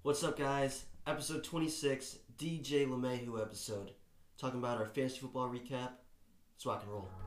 What's up, guys? Episode 26, DJ LeMahieu episode. Talking about our fantasy football recap. Let's rock and roll.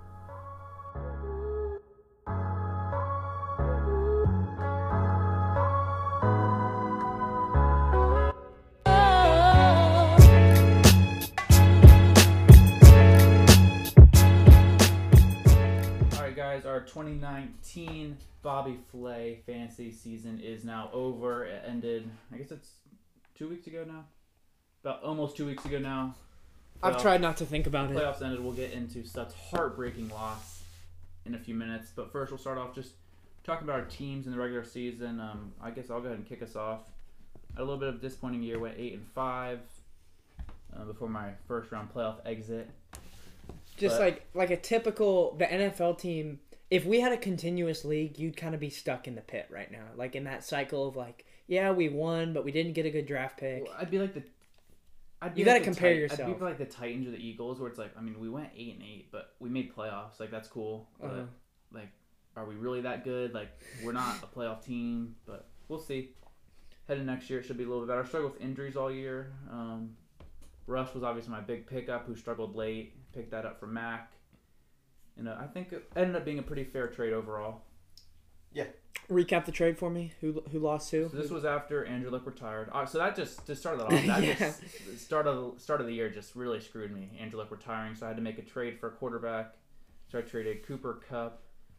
Alright guys, our 2019 Bobby Flay fantasy season is now over. It ended, I guess it's 2 weeks ago now? About almost 2 weeks ago now. I've tried not to think about it. Playoffs ended. We'll get into Seth's heartbreaking loss in a few minutes. But first we'll start off just talking about our teams in the regular season. I guess I'll go ahead and kick us off. A little bit of a disappointing year. Went 8-5 before my first round playoff exit. Just like a typical the NFL team. If we had a continuous league, you'd kind of be stuck in the pit right now, like in that cycle of like, yeah, we won, but we didn't get a good draft pick. Well, I'd be like the. You got to compare yourself. I'd be like the Titans or the Eagles, where it's like, I mean, we went 8-8, but we made playoffs. Like that's cool. But like, are we really that good? Like, we're not a playoff team, but we'll see. Heading next year, it should be a little bit better. I struggled with injuries all year. Rush was obviously my big pickup, who struggled late. Picked that up from Mac. And I think it ended up being a pretty fair trade overall. Yeah. Recap the trade for me. Who lost who? So this was after Andrew Luck retired. So that just to start that off. That Yeah. just start of the year just really screwed me. Andrew Luck retiring, so I had to make a trade for a quarterback. So I traded Cooper Kupp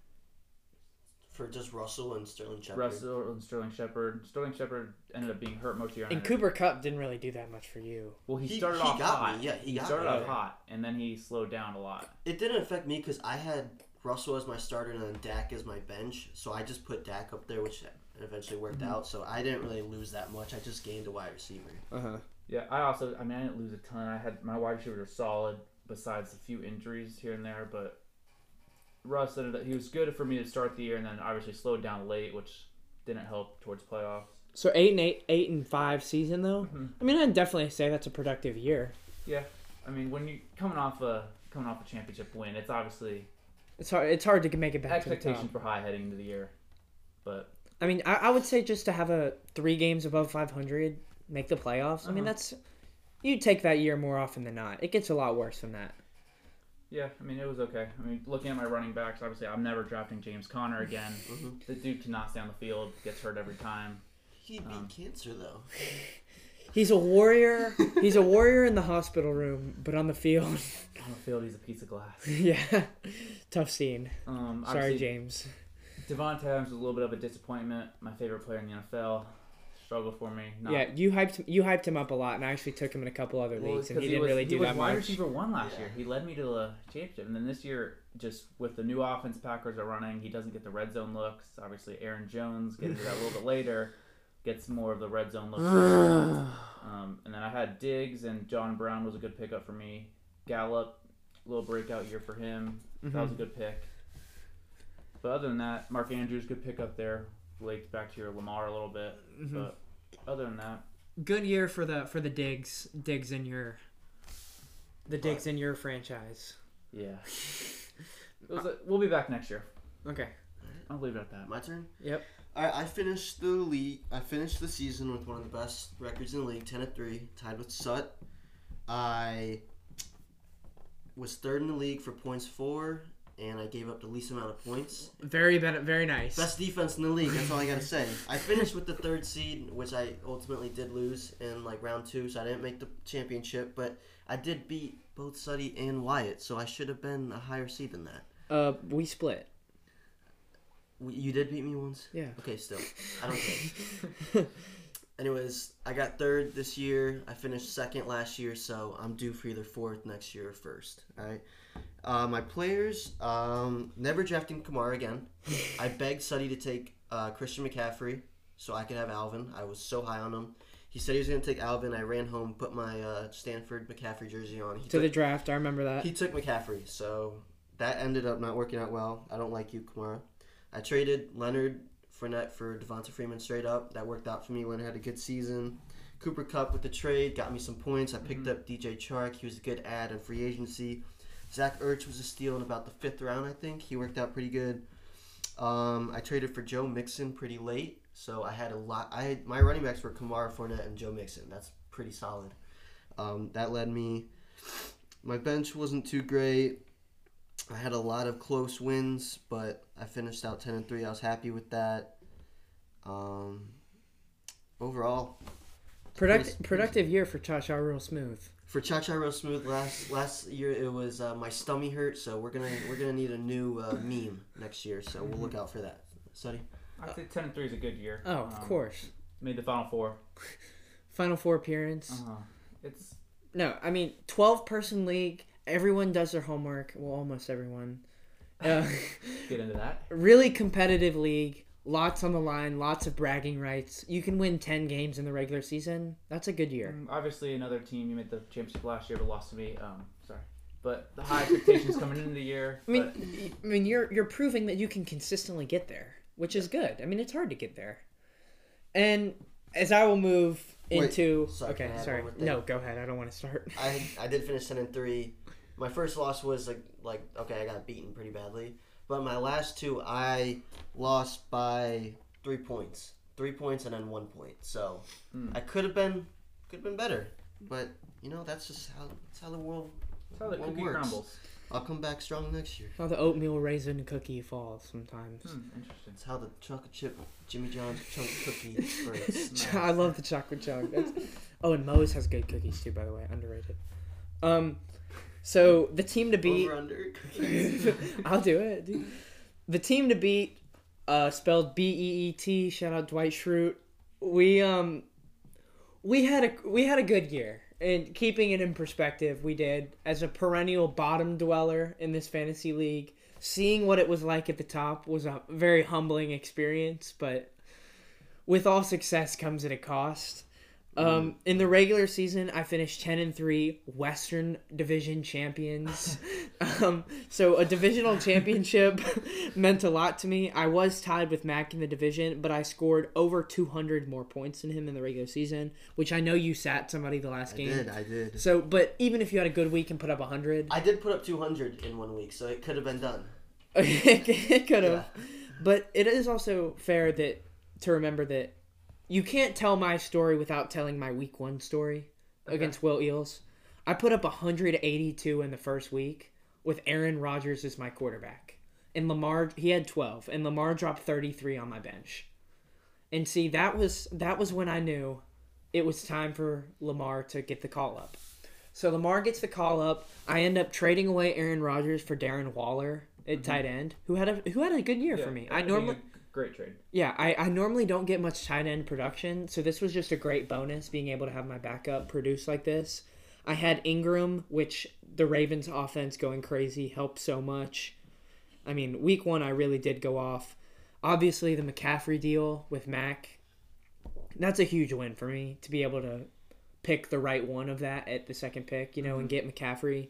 For just Russell and Sterling Shepard. Russell and Sterling Shepard. Sterling Shepard ended up being hurt most of the year. And Cooper Kupp didn't really do that much for you. Well, he started off got hot. me. Yeah, he got started me. off hot, and then he slowed down a lot. It didn't affect me because I had Russell as my starter and then Dak as my bench. So I just put Dak up there, which eventually worked out. So I didn't really lose that much. I just gained a wide receiver. Yeah, I didn't lose a ton. I had my wide receivers were solid, besides a few injuries here and there. But Russ he was good for me to start the year, and then obviously slowed down late, which didn't help towards playoffs. So 8-5 season though. Mm-hmm. I mean, I'd definitely say that's a productive year. Yeah, I mean when you coming off a championship win, it's obviously It's hard to make it back to the expectations top. were high heading into the year, but I mean, I would say just to have 3 games above 500, make the playoffs. I mean, you take that year more often than not. It gets a lot worse than that. yeah, I mean it was okay. I mean looking at my running backs, obviously I'm never drafting James Conner again. The dude cannot stay on the field, gets hurt every time. He beat cancer though. He's a warrior. He's a warrior in the hospital room, but on the field, On the field, he's a piece of glass. yeah, tough scene. Sorry, Obviously, James. Devontae Adams was a little bit of a disappointment. My favorite player in the NFL. Struggled for me. Yeah, you hyped him up a lot, and I actually took him in a couple other leagues, and he didn't really do that He was wide much. receiver 1 last year. He led me to the championship, and then this year, just with the new offense Packers are running, he doesn't get the red zone looks. Obviously, Aaron Jones gets that a little bit later, gets more of the red zone looks. And then I had Diggs, and John Brown was a good pickup for me. Gallup, little breakout year for him. That was a good pick. But other than that, Mark Andrews, good pickup there. Relates back to your Lamar a little bit, but other than that, Good year for the Diggs in your Diggs in your franchise. yeah. We'll be back next year. Okay. I'll leave it at that. My turn? Yep. All right, I finished the league. I finished the season with one of the best records in the league, 10-3, tied with Sut. I was third in the league for points for, and I gave up the least amount of points. Very nice. Best defense in the league. That's all I gotta say. I finished with the 3rd seed, which I ultimately did lose in like round 2, so I didn't make the championship. But I did beat both Suddy and Wyatt, so I should have been a higher seed than that. We split. You did beat me once? Yeah. Okay, still. I don't care. Anyways, I got 3rd this year. I finished 2nd last year, so I'm due for either 4th next year or 1st. All right. My players, never drafting Kamara again. I begged Suddy to take Christian McCaffrey so I could have Alvin. I was so high on him. He said he was going to take Alvin. I ran home, put my Stanford McCaffrey jersey on. The draft, I remember that. He took McCaffrey, so that ended up not working out well. I don't like you, Kamara. I traded Leonard Fournette for Devonta Freeman straight up. That worked out for me. Leonard had a good season. Cooper Kupp with the trade got me some points. I picked up DJ Chark. He was a good add in free agency. Zach Ertz was a steal in about the 5th round, I think. He worked out pretty good. I traded for Joe Mixon pretty late. So I had a lot. My running backs were Kamara, Fournette, and Joe Mixon. That's pretty solid. That led me. My bench wasn't too great. I had a lot of close wins, but I finished out 10-3. I was happy with that. Overall, productive year for Cha-Cha Real Smooth. For Cha-Cha Real Smooth, last year it was my stomach hurt, so we're gonna need a new meme next year. So we'll look out for that. Sonny? I'd say 10-3 is a good year. Oh, of course. Made the Final Four. Final Four appearance. It's 12-person league. Everyone does their homework. Well, almost everyone. Get into that. Really competitive league. Lots on the line. Lots of bragging rights. You can win 10 games in the regular season. That's a good year. Obviously, another team. You made the championship last year, but lost to me. Sorry. But the high expectations coming into the year. I mean, you're proving that you can consistently get there, which is good. I mean, it's hard to get there. And as I will move into... Sorry. No, go ahead. I don't want to start. I did finish 10-3. My first loss was like okay, I got beaten pretty badly. But my last two, I lost by 3 points. 3 points and then 1 point. So I could have been better. But that's just how the world works. Crumbles. I'll come back strong next year. How the oatmeal raisin cookie falls sometimes. Interesting. It's how the chocolate chip Jimmy John's chunk cookie breaks. Nice. I love the chocolate chunk. And Moe's has good cookies too, by the way. Underrated. So the team to beat. Over under cookies. I'll do it, dude. The team to beat, spelled BEET. Shout out Dwight Schrute. We had a good year. And keeping it in perspective, we did. As a perennial bottom dweller in this fantasy league, seeing what it was like at the top was a very humbling experience. But with all success comes at a cost. In the regular season, I finished 10-3, Western Division champions. So a divisional championship meant a lot to me. I was tied with Mac in the division, but I scored over 200 more points than him in the regular season, which I know you sat somebody the last game. I did. So, but even if you had a good week and put up 100, I did put up 200 in 1 week, so it could have been done. It could have. Yeah. But it is also fair to remember that you can't tell my story without telling my week 1 story against Will Eels. I put up 182 in the first week with Aaron Rodgers as my quarterback. And Lamar, he had 12. And Lamar dropped 33 on my bench. And see, that was when I knew it was time for Lamar to get the call up. So Lamar gets the call up. I end up trading away Aaron Rodgers for Darren Waller at tight end, who had a good year for me. Great trade. Yeah, I normally don't get much tight end production, so this was just a great bonus, being able to have my backup produce like this. I had Ingram, which the Ravens offense going crazy helped so much. I mean, week 1 I really did go off. Obviously, the McCaffrey deal with Mac, that's a huge win for me, to be able to pick the right one of that at the second pick, and get McCaffrey.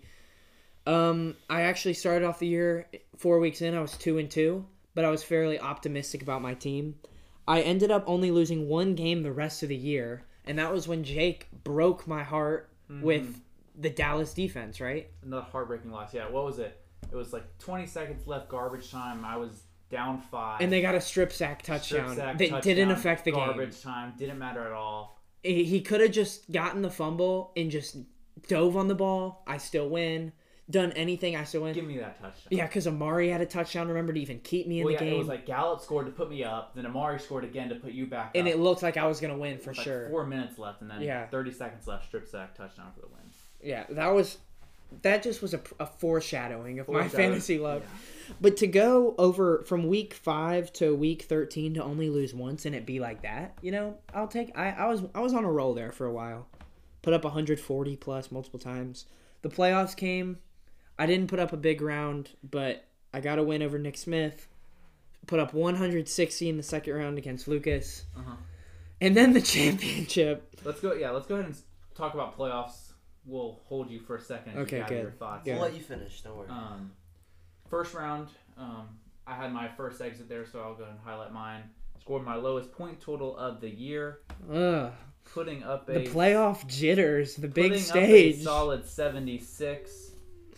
I actually started off the year 4 weeks in, I was 2-2. But I was fairly optimistic about my team. I ended up only losing 1 game the rest of the year, and that was when Jake broke my heart with the Dallas defense, right? Another heartbreaking loss. Yeah, what was it? It was like 20 seconds left, garbage time. I was down 5. And they got a strip sack touchdown that didn't affect the game. Garbage time. Didn't matter at all. He could have just gotten the fumble and just dove on the ball. I still win. Done anything, I still win. Give me that touchdown. Yeah, because Amari had a touchdown, remember, to even keep me in the game. It was like Gallup scored to put me up, then Amari scored again to put you back up. And it looked like I was going to win for sure. 4 minutes left, and then 30 seconds left, strip sack, touchdown for the win. Yeah, that just was a foreshadowing of my fantasy luck. Yeah. But to go over from week 5 to week 13 to only lose once and it be like that, I'll take. I was on a roll there for a while. Put up 140 plus multiple times. The playoffs came. I didn't put up a big round, but I got a win over Nick Smith. Put up 160 in the second round against Lucas. And then the championship. Let's go ahead and talk about playoffs. We'll hold you for a second. Okay, good. Your thoughts. We'll let you finish. Don't worry. First round, I had my first exit there, so I'll go ahead and highlight mine. Scored my lowest point total of the year. Putting up the playoff jitters, the big stage. Up a solid 76.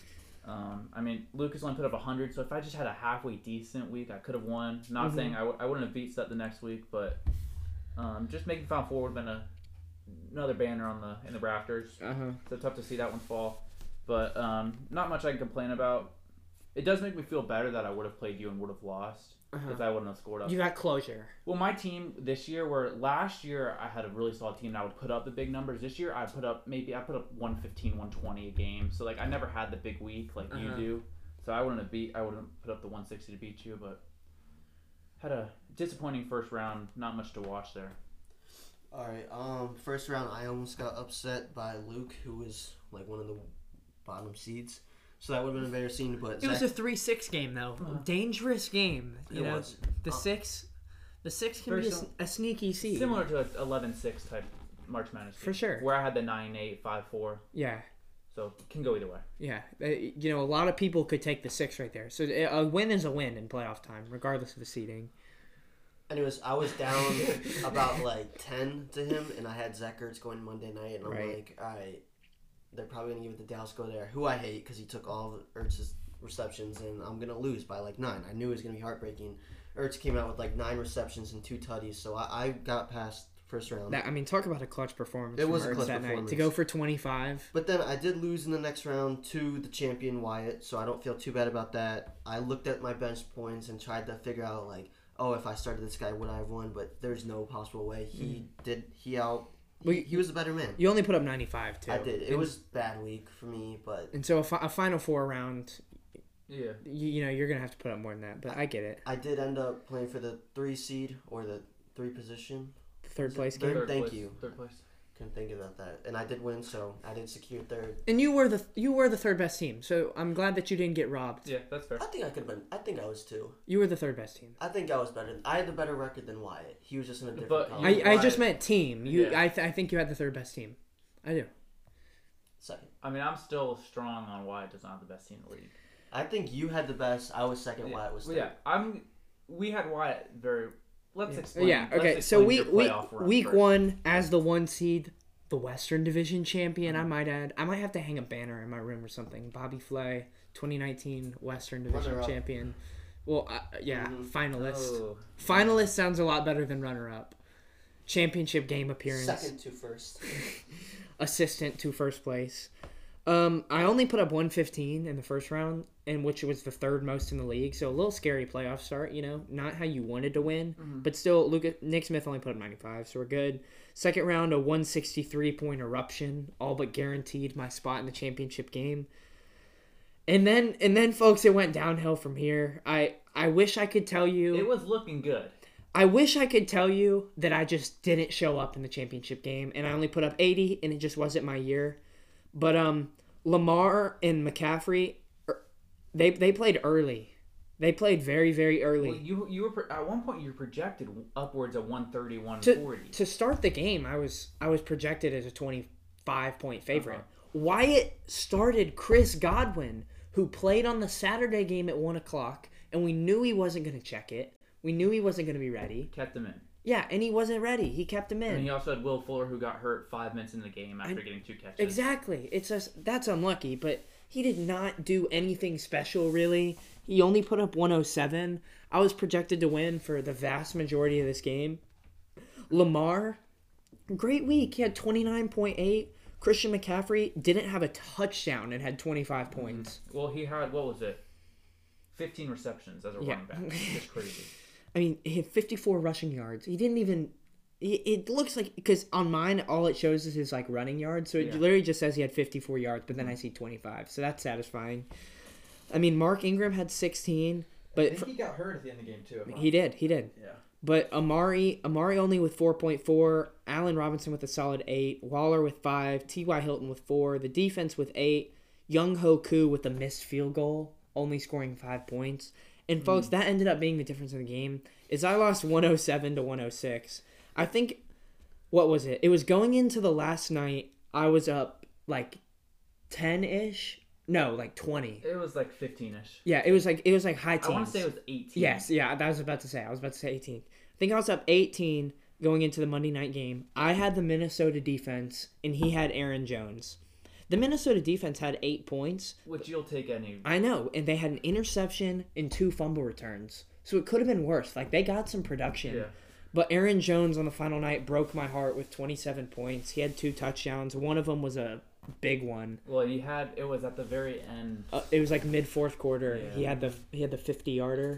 I mean, Lucas only put up 100, so if I just had a halfway decent week, I could have won. Not saying I wouldn't have beat Seth the next week, but just making Final Four would have been another banner in the rafters. So tough to see that one fall. But not much I can complain about. It does make me feel better that I would have played you and would have lost if I wouldn't have scored up. You got closure. Well, my team this year, where last year I had a really solid team and I would put up the big numbers. This year I put up 115, 120 a game. So like I never had the big week like you do. So I wouldn't put up the 160 to beat you, but had a disappointing first round. Not much to watch there. All right. First round I almost got upset by Luke, who was like one of the bottom seeds. So that would have been embarrassing, but it was a 3-6 game though. Dangerous game. You know, was. The six can be a sneaky seed. Similar to an 11-6 type March Madness game. For sure. Where I had the 9-8, 5-4. Yeah. So it can go either way. Yeah. You know, a lot of people could take the 6 right there. So a win is a win in playoff time, regardless of the seeding. Anyways, I was down about like 10 to him, and I had Zach Ertz going Monday night, and I'm like, all right. They're probably going to give it to Dallas Goedert, who I hate because he took all of Ertz's receptions, and I'm going to lose by like 9. I knew it was going to be heartbreaking. Ertz came out with like 9 receptions and 2 tutties, so I got past first round. Talk about a clutch performance. It was from a Ertz clutch that performance. night. To go for 25. But then I did lose in the next round to the champion Wyatt, so I don't feel too bad about that. I looked at my bench points and tried to figure out like, oh, if I started this guy, would I have won? But there's no possible way. He was a better man. You only put up 95 too. I did. It was a bad week for me, but and so a Final Four round. Yeah. You know you're gonna have to put up more than that, but I get it. I did end up playing for the 3 seed or the 3 position. Third place game. Thank you. Third place. Couldn't think about that, and I did win, so I did secure third. And you were the third best team, so I'm glad that you didn't get robbed. Yeah, that's fair. I think I could have been. I think I was too. You were the third best team. I think I was better. I had the better record than Wyatt. He was just in a different. But college. I just meant team. Yeah. I think you had the third best team. I do. Second. I mean, I'm still strong on Wyatt does not have the best team in the league. I think you had the best. I was second. Wyatt was third. Yeah, we had Wyatt very. Let's explain. Yeah. Okay. Let's So explain your playoff run week first. 1 as the 1 seed, the Western Division champion. I might add. I might have to hang a banner in my room or something. Bobby Flay, 2019 Western Division Runner-up. champion. Well, yeah, finalist. Oh. Finalist sounds a lot better than runner-up. Championship game appearance. Second to first. Assistant to first place. I only put up 115 in the first round, and which was the third most in the league. So a little scary playoff start, you know, not how you wanted to win, but still. Nick Smith only put up 95, so we're good. Second round, a 163-point eruption, all but guaranteed my spot in the championship game. And then, folks, it went downhill from here. I wish I could tell you. It was looking good. I wish I could tell you that I just didn't show up in the championship game, and I only put up 80, and it just wasn't my year. But Lamar and McCaffrey, they played early. They played very, very early. Well, you were at one point you were projected upwards of 130, 140. To start the game, I was projected as a 25-point favorite. Wyatt started Chris Godwin, who played on the Saturday game at 1:00, and we knew he wasn't going to check it. We knew he wasn't going to be ready. Kept him in. Yeah, and he wasn't ready. He kept him in. And he also had Will Fuller, who got hurt 5 minutes in the game after getting 2 catches. Exactly. That's unlucky, but he did not do anything special, really. He only put up 107. I was projected to win for the vast majority of this game. Lamar, great week. He had 29.8. Christian McCaffrey didn't have a touchdown and had 25 points. Well, he had, what was it? 15 receptions as a running back. Just crazy. I mean, he had 54 rushing yards. He didn't even... It looks like... Because on mine, all it shows is his, like, running yards. So it literally just says he had 54 yards, but then I see 25. So that's satisfying. I mean, Mark Ingram had 16. But I think he got hurt at the end of the game, too. He did. Yeah. But Amari only with 4.4. Allen Robinson with a solid 8. Waller with 5. T.Y. Hilton with 4. The defense with 8. Young Ho Koo with a missed field goal, only scoring 5 points. And folks, that ended up being the difference in the game. Is I lost 107 to 106. I think, what was it? It was going into the last night. I was up like 10-ish. No, like 20. It was like 15-ish. Yeah, it was like high teens. I want to say it was 18. Yes, yeah, I was about to say 18. I think I was up 18 going into the Monday night game. I had the Minnesota defense, and he had Aaron Jones. The Minnesota defense had 8 points. Which you'll take any. I know, and they had an interception and 2 fumble returns. So it could have been worse. Like, they got some production. Yeah. But Aaron Jones on the final night broke my heart with 27 points. He had 2 touchdowns. One of them was a big one. Well, it was at the very end. It was like mid fourth quarter. Yeah. He had the 50-yarder.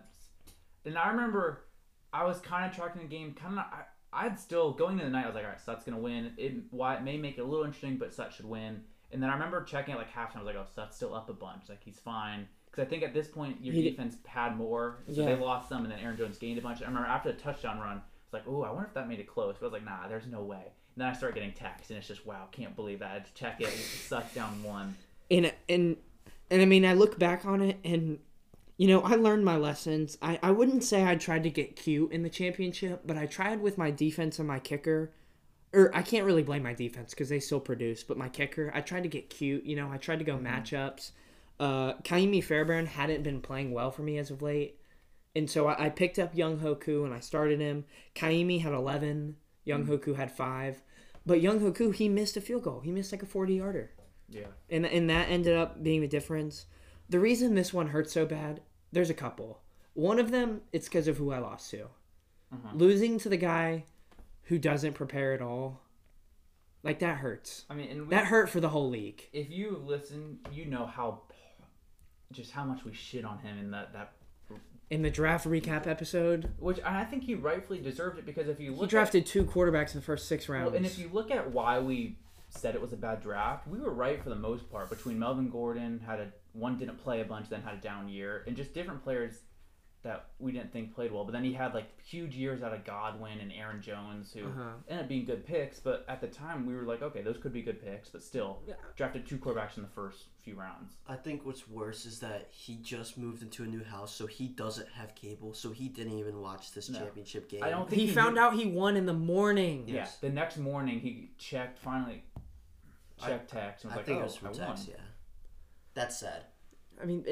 And I remember I was kind of tracking the game. I'd still going into the night. I was like, all right, Sut's gonna win. It may make it a little interesting, but Sut should win. And then I remember checking at like halftime. I was like, oh, Sut's still up a bunch. Like he's fine. Because I think at this point your defense had more, so they lost some, and then Aaron Jones gained a bunch. I remember after the touchdown run, it's like, oh, I wonder if that made it close. But I was like, nah, there's no way. And then I started getting texts, and it's just, wow, can't believe that. I had to check it. Sut's down 1. And I mean, I look back on it, and you know, I learned my lessons. I wouldn't say I tried to get cute in the championship, but I tried with my defense and my kicker. Or I can't really blame my defense because they still produce, but my kicker, I tried to get cute. You know, I tried to go matchups. Kaimi Fairbairn hadn't been playing well for me as of late. And so I picked up Young Hoku and I started him. Kaimi had 11. Young Hoku had 5. But Young Hoku, he missed a field goal. He missed like a 40-yarder. Yeah. And that ended up being the difference. The reason this one hurt so bad, there's a couple. One of them, it's because of who I lost to. Losing to the guy who doesn't prepare at all, like that hurts. I mean, that hurt for the whole league. If you listen, you know how much we shit on him in that in the draft recap episode, which I think he rightfully deserved it because if you look, he drafted 2 quarterbacks in the first 6 rounds. Well, and if you look at why we said it was a bad draft, we were right for the most part. Between Melvin Gordon one didn't play a bunch, then had a down year, and just different players that we didn't think played well. But then he had like huge years out of Godwin and Aaron Jones, who ended up being good picks. But at the time, we were like, okay, those could be good picks. But still, drafted 2 quarterbacks in the first few rounds. I think what's worse is that he just moved into a new house, so he doesn't have cable, so he didn't even watch this championship game. I don't think he found out he won in the morning. Yeah, the next morning he finally checked text and was it was from text, yeah. That's sad. I mean,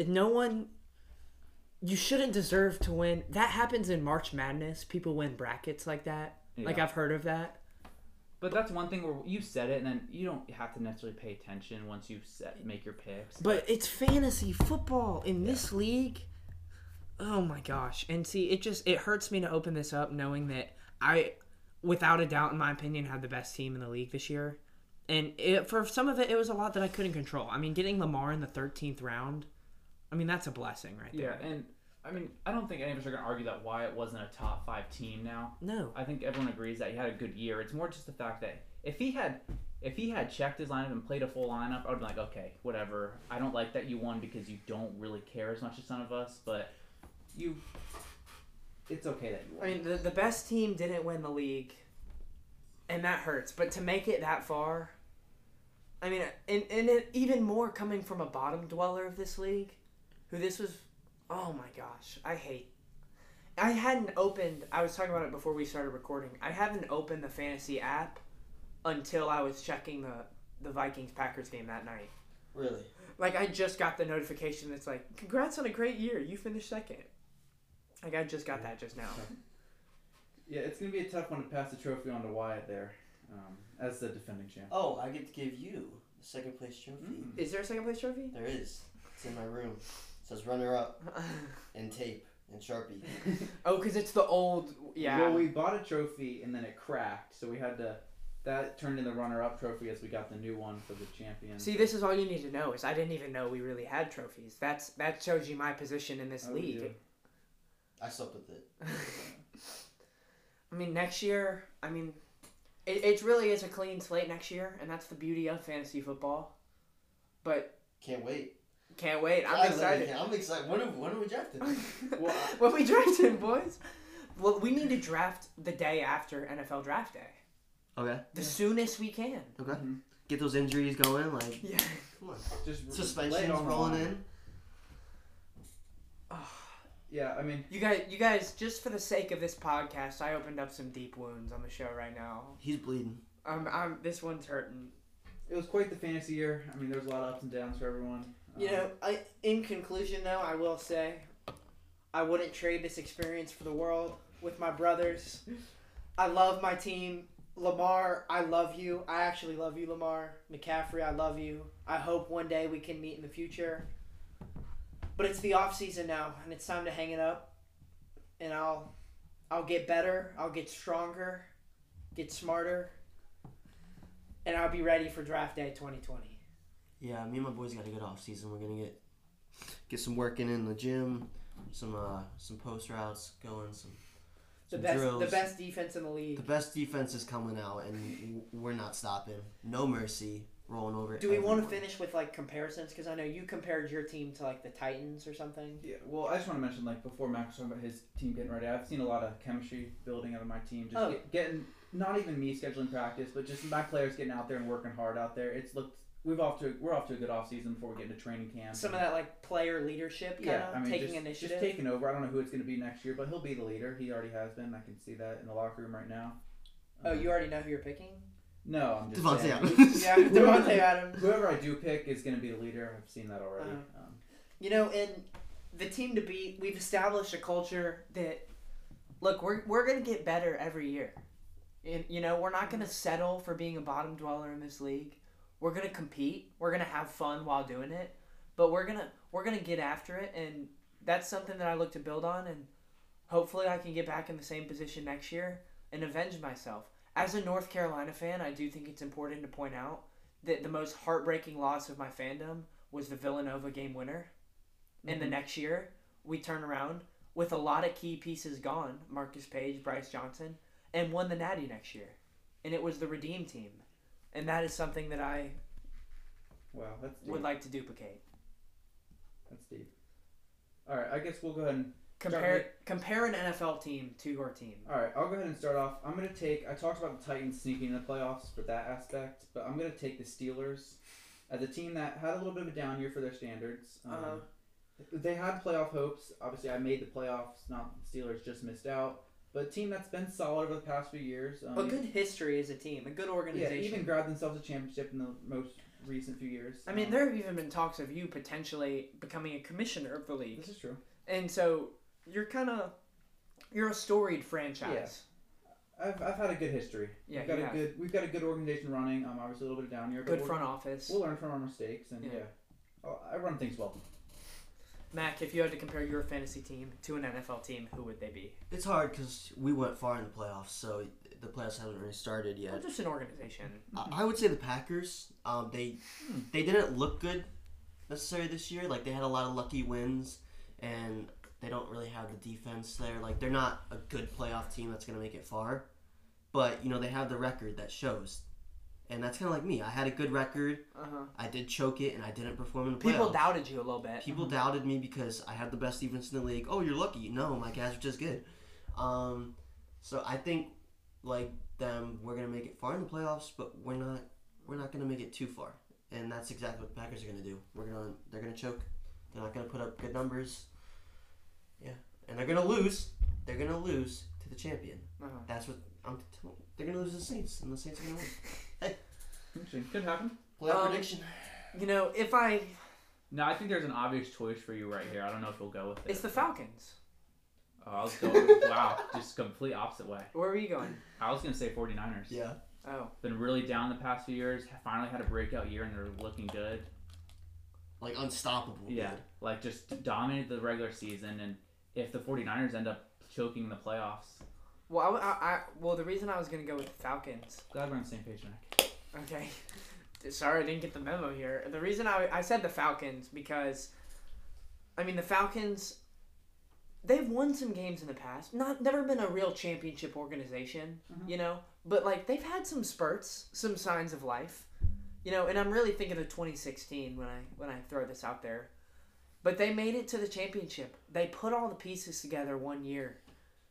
you shouldn't deserve to win. That happens in March Madness. People win brackets like that. Yeah. Like, I've heard of that. But that's one thing where you said it, and then you don't have to necessarily pay attention once you make your picks. But it's fantasy football in this league. Oh, my gosh. And see, it hurts me to open this up knowing that I, without a doubt, in my opinion, have the best team in the league this year. And for some of it, it was a lot that I couldn't control. I mean, getting Lamar in the 13th round, I mean, that's a blessing right there. Yeah, and I mean, I don't think any of us are going to argue that Wyatt wasn't a top 5 team now. No. I think everyone agrees that he had a good year. It's more just the fact that if he had checked his lineup and played a full lineup, I would be like, okay, whatever. I don't like that you won because you don't really care as much as some of us, but it's okay that you won. I mean, the best team didn't win the league, and that hurts. But to make it that far, I mean, and it, even more coming from a bottom dweller of this league, who this was, oh my gosh, I hadn't opened, I was talking about it before we started recording, I haven't opened the fantasy app until I was checking the Vikings-Packers game that night. Really? Like, I just got the notification that's like, congrats on a great year, you finished second. Like, I just got that just now. Yeah, it's going to be a tough one to pass the trophy on to Wyatt there, as the defending champ. Oh, I get to give you the second place trophy. Is there a second place trophy? There is. It's in my room. It says runner up and tape and Sharpie. Oh, because it's the old, yeah. Well, we bought a trophy and then it cracked, so we had to, that turned into the runner-up trophy as we got the new one for the champion. See, this is all you need to know, is I didn't even know we really had trophies. That shows you my position in this league. I slept with it. I mean, next year, it really is a clean slate next year, and that's the beauty of fantasy football. But can't wait. I'm excited. I'm excited. When are we drafted? When we drafted, boys. Well, we need to draft the day after NFL Draft Day. Okay. The soonest we can. Okay. Mm-hmm. Get those injuries going, like. Yeah. Come on. Just suspensions rolling in. Yeah, I mean, you guys, just for the sake of this podcast, I opened up some deep wounds on the show right now. He's bleeding. This one's hurting. It was quite the fantasy year. I mean, there was a lot of ups and downs for everyone. In conclusion, though, I will say, I wouldn't trade this experience for the world with my brothers. I love my team. Lamar, I love you. I actually love you, Lamar. McCaffrey, I love you. I hope one day we can meet in the future. But it's the off season now, and it's time to hang it up. And I'll get better. I'll get stronger, get smarter, and I'll be ready for draft day 2020. Yeah, me and my boys got a good off season. We're gonna get some work in the gym, some post routes going, some drills. The best defense in the league. The best defense is coming out, and we're not stopping. No mercy, rolling over. Do we want to finish with like comparisons? Because I know you compared your team to like the Titans or something. Yeah, well, I just want to mention, like, before Max was talking about his team getting ready, I've seen a lot of chemistry building out of my team. Just getting, not even me scheduling practice, but just my players getting out there and working hard out there. We're off to a good off season before we get into training camp. Some of that like player leadership, taking initiative, just taking over. I don't know who it's going to be next year, but he'll be the leader. He already has been. I can see that in the locker room right now. Oh, you already know who you're picking? No, I'm just Devontae Adams. Yeah, Devontae Adams. Whoever I do pick is going to be the leader. I've seen that already. And the team to beat, we've established a culture that, look, we're going to get better every year. And, we're not going to settle for being a bottom dweller in this league. We're going to compete. We're going to have fun while doing it. But we're going to get after it, and that's something that I look to build on, and hopefully I can get back in the same position next year and avenge myself. As a North Carolina fan, I do think it's important to point out that the most heartbreaking loss of my fandom was the Villanova game winner. Mm-hmm. And the next year, we turn around with a lot of key pieces gone, Marcus Page, Bryce Johnson, and won the Natty next year. And it was the Redeem team. And that is something that I would like to duplicate. That's deep. All right, I guess we'll go ahead and compare an NFL team to your team. All right, I'll go ahead and start off. I talked about the Titans sneaking in the playoffs for that aspect, but I'm going to take the Steelers as a team that had a little bit of a down year for their standards. They had playoff hopes. Obviously, I made the playoffs. Not the Steelers just missed out. But a team that's been solid over the past few years. A good history as a team, a good organization. Yeah, even grabbed themselves a championship in the most recent few years. I mean, there have even been talks of you potentially becoming a commissioner of the league. This is true. And so you're a storied franchise. Yeah. I've had a good history. Yeah, we've got a good organization running. Obviously a little bit down here. Good front office. We'll learn from our mistakes, and I run things well. Mac, if you had to compare your fantasy team to an NFL team, who would they be? It's hard because we went far in the playoffs, so the playoffs haven't really started yet. Well, just an organization. I would say the Packers. They didn't look good necessarily this year. Like, they had a lot of lucky wins, and they don't really have the defense there. Like, they're not a good playoff team that's going to make it far. But, they have the record that shows. And that's kind of like me. I had a good record. I did choke it, and I didn't perform in the playoffs. People doubted you a little bit. People doubted me because I had the best defense in the league. Oh, you're lucky. No, my guys are just good. So I think, like them, we're gonna make it far in the playoffs, but we're not gonna make it too far. And that's exactly what the Packers are gonna do. They're gonna choke. They're not gonna put up good numbers. Yeah, and they're gonna lose. They're gonna lose to the champion. That's what I'm telling. They're gonna lose to the Saints, and the Saints are gonna win. Hey, interesting. Could happen. Playoff prediction. No, I think there's an obvious choice for you right here. I don't know if you'll go with it. It's the Falcons. Oh, I was going. Wow, just complete opposite way. Where were you going? I was gonna say 49ers. Yeah. Oh. Been really down the past few years. Finally had a breakout year, and they're looking good. Like unstoppable. Yeah. Good. Like just dominated the regular season, and if the 49ers end up choking in the playoffs. Well, well, the reason I was going to go with the Falcons. Glad we're on the same page, Nick. Okay. Sorry, I didn't get the memo here. The reason I said the Falcons because, the Falcons, they've won some games in the past. Never been a real championship organization, but they've had some spurts, some signs of life, and I'm really thinking of 2016 when I throw this out there. But they made it to the championship. They put all the pieces together one year.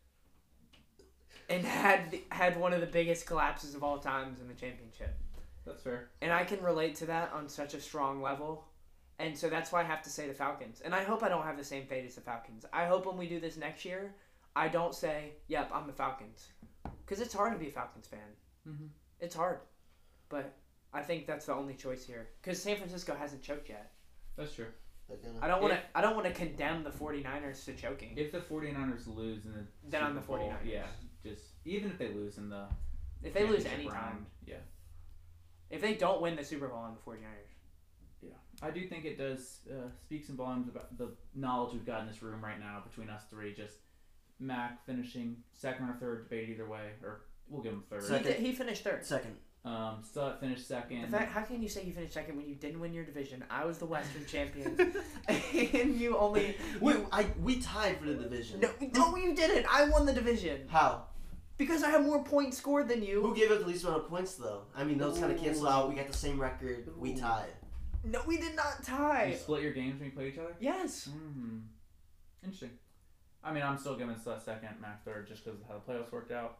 And had one of the biggest collapses of all times in the championship. That's fair. And I can relate to that on such a strong level. And so that's why I have to say the Falcons. And I hope I don't have the same fate as the Falcons. I hope when we do this next year, I don't say, yep, I'm the Falcons. Because it's hard to be a Falcons fan. Mm-hmm. It's hard. But I think that's the only choice here. Because San Francisco hasn't choked yet. That's true. I don't want to condemn the 49ers to choking. If the 49ers lose in the then I'm the Super Bowl, 49ers. yeah, just even if they lose in the If they lose championship any time. round. Yeah. If they don't win the Super Bowl, I'm the 49ers. Yeah, I do think it does speak some volumes about the knowledge we've got in this room right now between us three. Just Mac finishing second or third, debate either way, or we'll give him third. He finished third. Second. Sut finished second. In fact, how can you say you finished second when you didn't win your division? I was the Western champion, and you only. We tied for the division. No, you didn't. I won the division How? because I have more points scored than you. Who gave up the least amount of points though? I mean, those kind of cancel out. We got the same record. We Ooh. tied. No, we did not You tie. split your games when you played each other. Yes. Mm-hmm. Interesting. I mean, I'm still giving Sut second, Mac third, just because of how the playoffs worked out.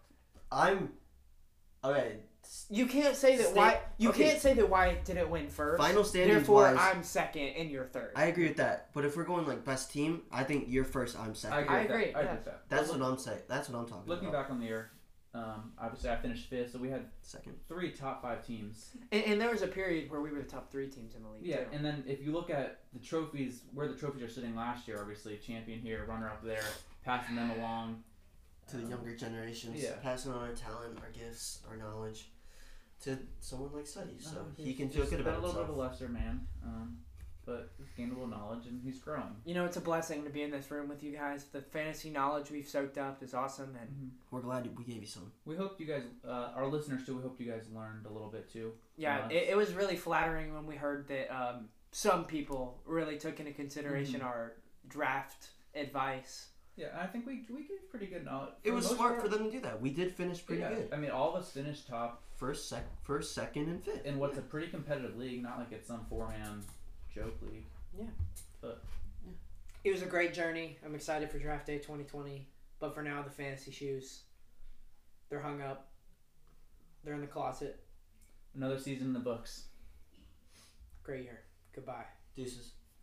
Okay. You can't say that can't say that Wyatt didn't win first. Final standings Therefore, wise, I'm second and you're third. I agree with that. But if we're going like best team, I think you're first. I'm second. I agree, I agree yeah. with that. That's what I'm saying. That's what I'm talking Looking about. back on the year, obviously I finished fifth, so we had Second. 3 top 5 teams. And there was a period where we were the top 3 teams in the league. Yeah, too. and then if you look at the trophies, where the trophies are sitting last year, obviously champion here, runner up there, passing them along To the younger generations, yeah. passing on our talent, our gifts, our knowledge to someone like Suddy, so he he's can feel just good been about a little himself. bit of a lesser man, but he's gained a little knowledge and he's growing. You know, it's a blessing to be in this room with you guys. The fantasy knowledge we've soaked up is awesome, and We're glad we gave you some. We hope you guys, our listeners too, we hope you guys learned a little bit too. yeah, it was really flattering when we heard that some people really took into consideration our draft advice. Yeah, I think we gave pretty good knowledge. It was smart for them to do that. We did finish pretty good. I mean, all of us finished top First, second, and fifth. in what's a pretty competitive league, not like it's some 4-man joke league. It was a great journey. I'm excited for draft day 2020. But for now, the fantasy shoes, they're hung up. They're in the closet. Another season in the books. Great year. Goodbye. Deuces.